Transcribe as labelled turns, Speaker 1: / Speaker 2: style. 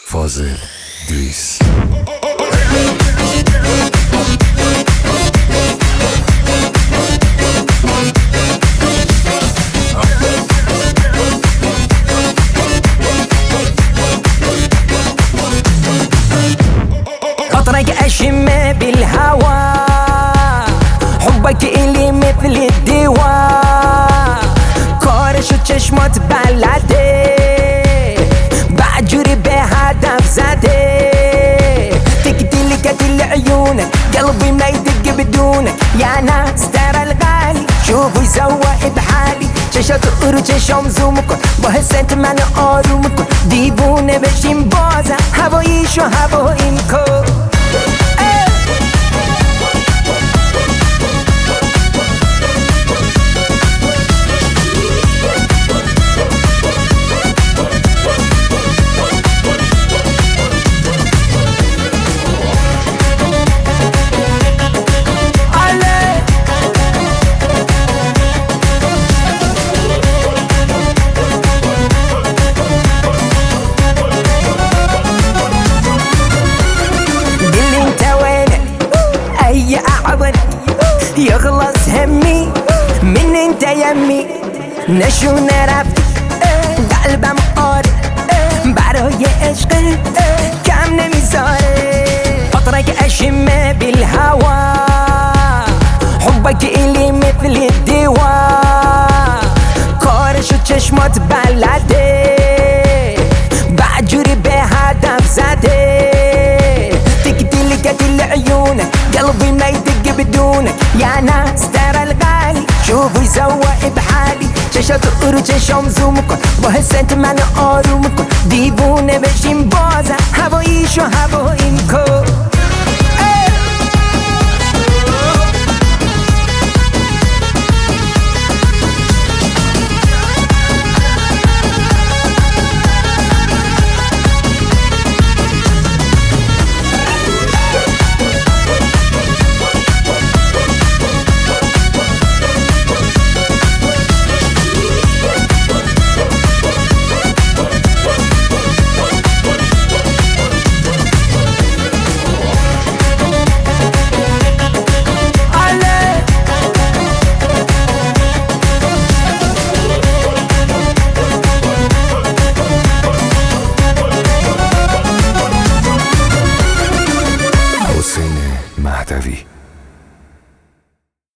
Speaker 1: فاضل دویس.
Speaker 2: أطرق أشم بالهوى، حبك إلي مثل الدواء، كورش وچشمات بلده، بعجري بهدف زده، تقتل قتل عيونك، قلبي ما يدق بدونك، يا ناس ترى الغالي شوفوا يسوى بحالي، چشات چشام زوم کن با حست من آروم کن، دیوونه بشیم بازم هواییشو هواییم کن. يخلص همي من انت يمي، نشو نرفت قلبم قاره، برای عشق کم نمیذاره، اطرق اشم بالهوا، حبك الي مثل الدواء، کارش و چشمات بلده، بعجوری به هدف زده، تقتل قتل عيونك، قلبي ما يدق بدونك، يا ناس ترى الغالي شوفوا يسوى بحالي، چشات چشام زوم کن با حست من آروم کن، دیوونه بشیم بازم هواییشو هواییم کن.